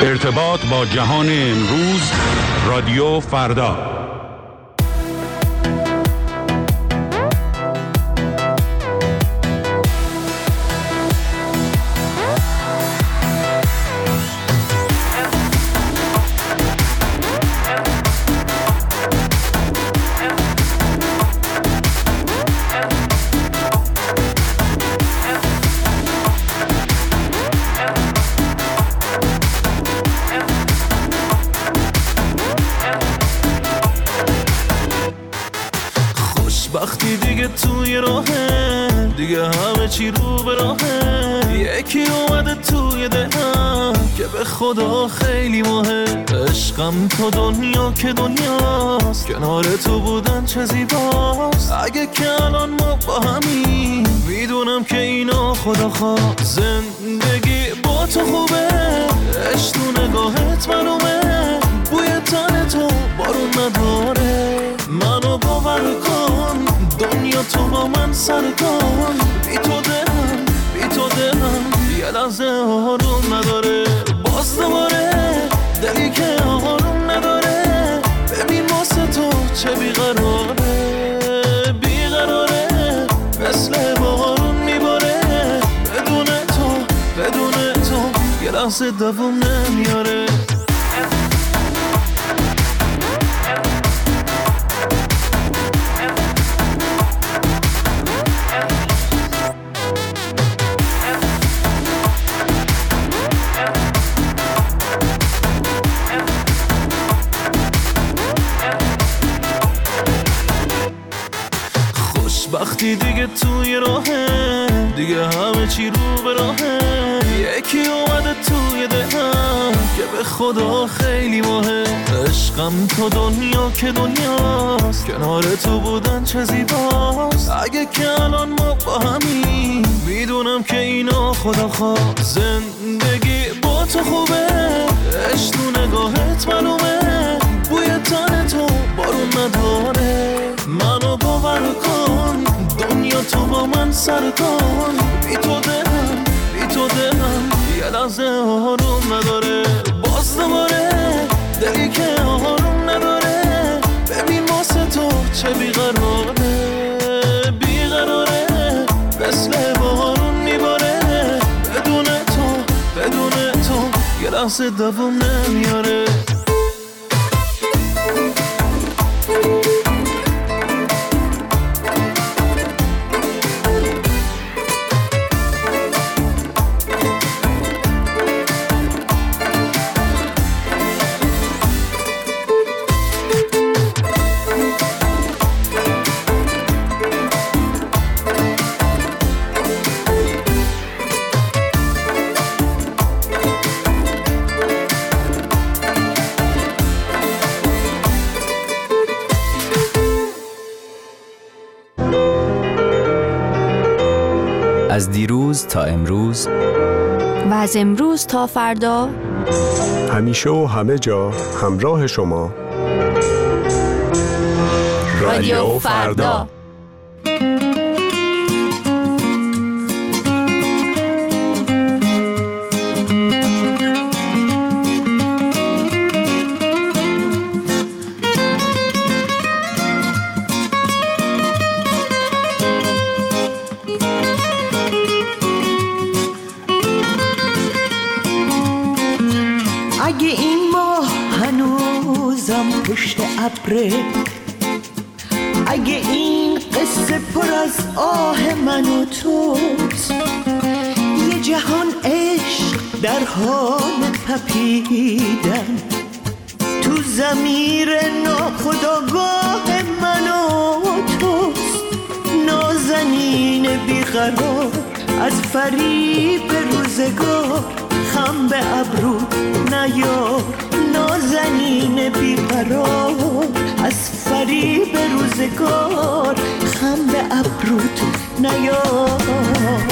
ارتباط با جهان امروز، رادیو فردا. وقتی دیگه توی راهه، دیگه همه چی رو به راهه. یکی اومده توی دلم که به خدا خیلی مهم. عشقم تو دنیا که دنیاست، کنار تو بودن چه زیباست. اگه که الان ما با همین، میدونم که اینا خدا خواست. زندگی با تو خوبه، عشق تو نگاهت معلومه. بوی تن تو بارون نداره، منو باور کن دنیا تو با من سر کن. بی تو دلم یه لحظه آروم نداره. باز دوباره دلی که آروم نداره. ببین واسه تو چه بیقراره مثل بارون میباره. بدون تو یه لحظه دووم نمیاره. وقتی دیگه توی راهه، دیگه همه چی رو به راهه. یکی اومده توی دلم که به خدا خیلی مهم. عشقم تو دنیا که دنیاست، کنار تو بودن چه زیباست. اگه که الان ما با همین، میدونم که اینا خدا خواست. زندگی با تو خوبه، عشق تو نگاهت معلومه. بوی تن تو بارون نداره، منو باور کن دنیا تو با من سر کن. بی تو دلم یه لحظه آروم نداره. باز دوباره دلی که آروم نداره. ببین واسه تو چه بیقراره مثل بارون میباره. بدون تو یه لحظه دووم نمیاره. از دیروز تا امروز و از امروز تا فردا، همیشه و همه جا همراه شما. رادیو فردا. اگه این ماه هنوزم پشت ابره، اگه این قصه پر از آه من و توست، یه جهان عشق در حال تپیدن تو ضمیر ناخودآگاه من و توست. نازنین بیقرار از فریب روزگار، خم به ابرو نیار. نازنین بیقرار از فریب روزگار، خم به ابروت نیار.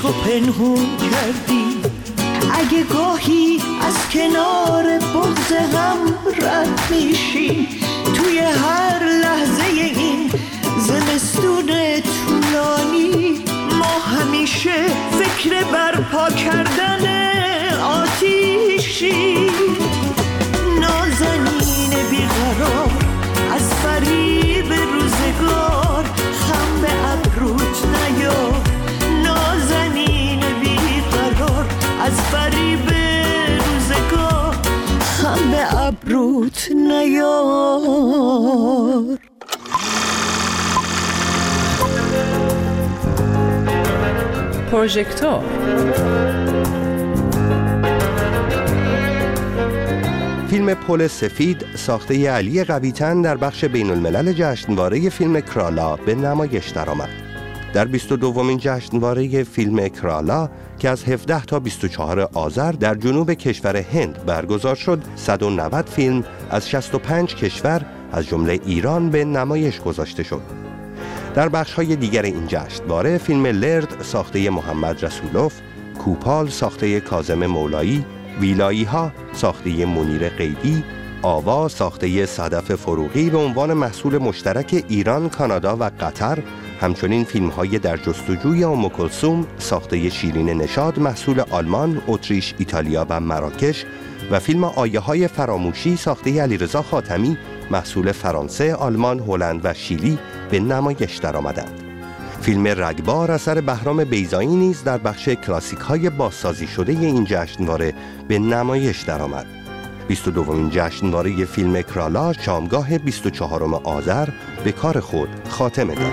عشق و پنهون کردی. اگه گاهی از کنار بغض هم رد میشی، توی هر لحظه این زمستون طولانی ما همیشه فکر برپا کردن آتیشی. نازنین بیقرار از فریب روزگار، خم به ابروت نیار. نازنین بیقرار از فریب روزگار، خم به ابروت نیار. پروژکتور فیلم پل سفید ساخته علی قوی‌تن در بخش بین الملل جشنواره فیلم کرالا به نمایش درآمد. در 22مین جشنواره فیلم کرالا که از 17 تا 24 آذر در جنوب کشور هند برگزار شد، 190 فیلم از 65 کشور از جمله ایران به نمایش گذاشته شد. در بخش‌های دیگر این جشنواره فیلم لرد ساخته محمد رسولوف، کوپال ساخته کاظم مولایی، ویلایی‌ها ساخته منیر قیدی، آوا ساخته صدف فروغی به عنوان محصول مشترک ایران، کانادا و قطر، همچنین فیلم‌های در جستجوی ام کلثوم ساخته شیرین نشاد محصول آلمان، اتریش، ایتالیا و مراکش و فیلم آیه‌های فراموشی ساخته علیرضا خاتمی محصول فرانسه، آلمان، هلند و شیلی به نمایش درآمدند. فیلم رگبار اثر بهرام بیضایی نیز در بخش کلاسیک‌های بازسازی شده این جشنواره به نمایش درآمد. 22مین جشنواره فیلم کرالا شامگاه 24 آذر به کار خود خاتمه داد.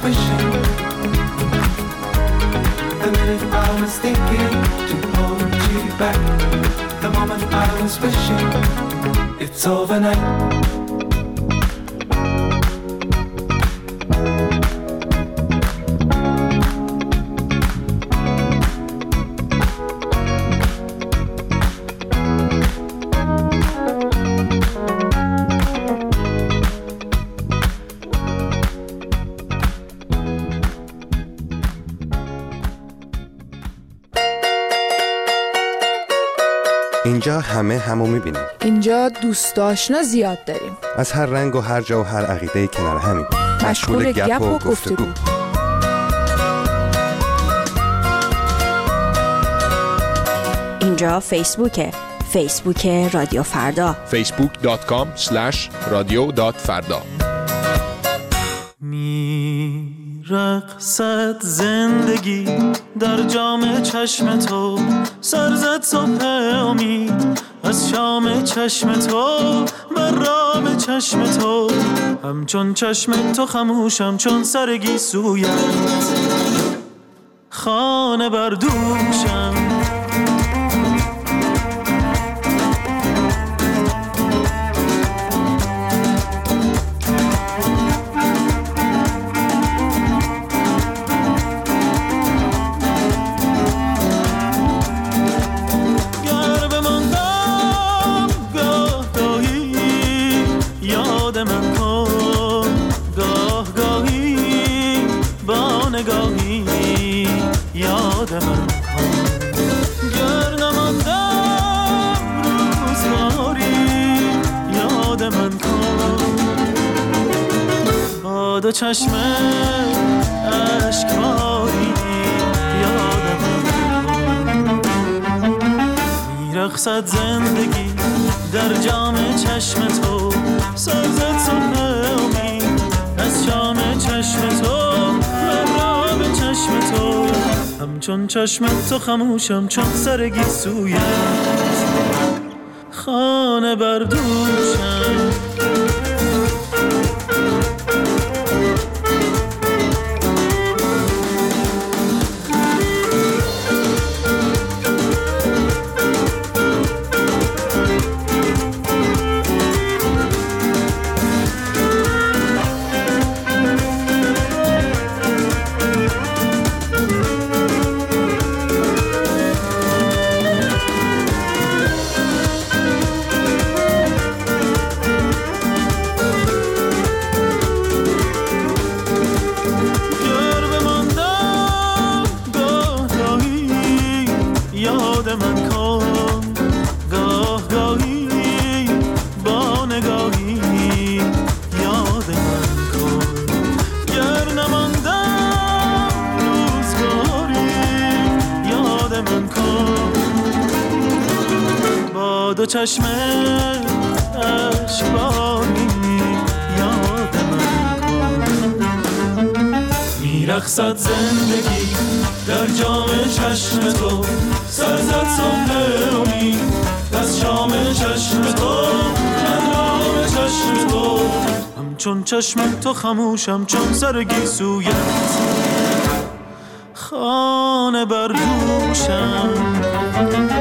The minute I was thinking to hold you back the moment I was wishing it's overnight. اینجا همه همو میبینیم. اینجا دوست آشنا زیاد داریم. از هر رنگ و هر جا و هر عقیده کنار همیم. مشغول گپ و گفتگو. اینجا فیسبوکه. فیسبوک رادیو فردا. facebook.com/radio.farda. میرقصد زندگی در جام چشم تو، سرزد صبح امید از شام چشم تو، بر رام چشم تو، همچون چشم تو خموشم چون سر گیسویت، خانه بر دوشم. دو چشم اشکباری یادم میرقصد زندگی در جام چشم تو، سرزد صبح امید از شام چشم تو، مرا به چشم تو، همچون چشم تو خموشم چون سر گیسویت، خانه بر دوشم. دو چشم اشکباری یاد من کن، میرقصد زندگی در جام چشم تو، سرزد صبح امید از شام چشم تو، من رام چشم تو، همچون چشم تو خموشم چون سر گیسویت، خانه بر دوشم.